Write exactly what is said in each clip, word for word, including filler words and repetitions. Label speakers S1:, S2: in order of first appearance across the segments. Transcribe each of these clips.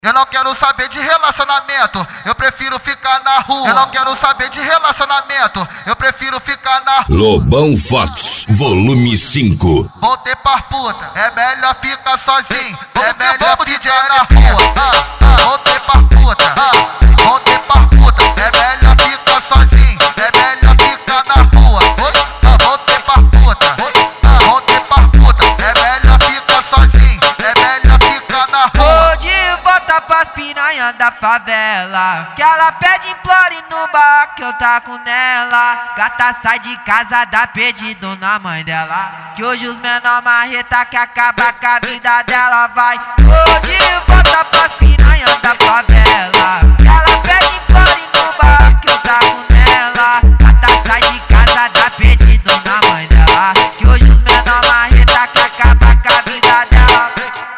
S1: Eu não quero saber de relacionamento, eu prefiro ficar na rua. Eu não quero saber de relacionamento, eu prefiro ficar na rua.
S2: Lobão Fotos, volume cinco.
S1: Voltei pra puta, é melhor ficar sozinho. É melhor D J na rua. Ah, ah, voltei pra puta, ah, voltei pra puta. É melhor ficar sozinho, é melhor ficar na rua. Ah, voltei pra puta, ah, voltei pra puta. É melhor ficar sozinho, é melhor ficar na rua.
S3: Volta pras piranha da favela, que ela pede implore no bar que eu taco nela. Gata sai de casa, dá pedido na mãe dela, que hoje os menor marreta que acaba com a vida dela. Vai hoje volta pras piranha da favela, que ela pede implore no bar que eu taco nela. Gata sai de casa, dá pedido na mãe dela, que hoje os menor marreta que acaba com a vida dela.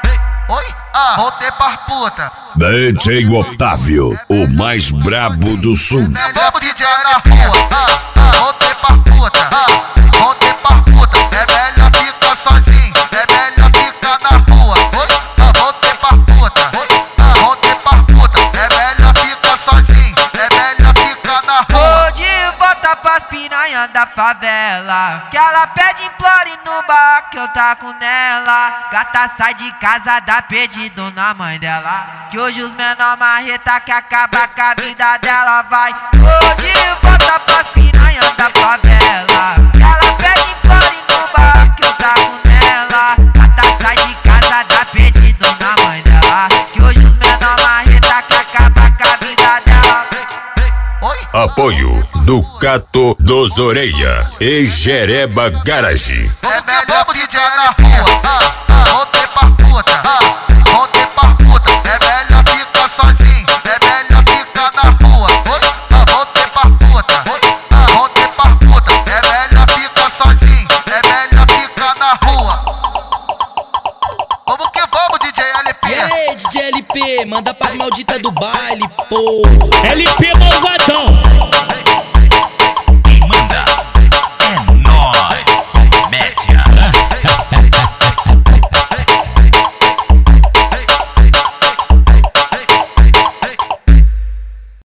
S1: Oi? Ah, voltei pra puta.
S2: D J Otávio, o mais brabo do sul.
S1: Vamos D J na rua. Ah, ah, voltei pra puta. Ah, voltei pra puta. É melhor ficar sozinho, é melhor ficar na rua. Ah, voltei pra puta. Ah, voltei pra puta. É melhor ficar sozinho, é melhor ficar na rua.
S3: Vou de volta pras piranha da favela, que ela pede implore no bar que eu taco nela. Gata sai de casa, dá pedido na mãe dela, que hoje os menor marreta que acaba com a vida dela. Vai vou de volta pras piranha da favela, que ela pede implore no bar que eu taco nela. Gata sai de casa, dá pedido na mãe dela, que hoje os menor marreta que acaba com a vida dela.
S1: Oi?
S2: Apoio Ducato dos Oreia e Jereba Garage.
S1: É melhor D J na rua. Ah, ah, voltei pra puta. Ah, voltei pra puta. É melhor ficar sozinho, é melhor ficar na rua. Ah, voltei pra puta. Ah, voltei pra puta. É melhor ficar sozinho, é melhor ficar na rua. Vamos que vamos, D J L P.
S4: E aí, D J L P, manda pras malditas do baile, pô.
S5: L P malvadão.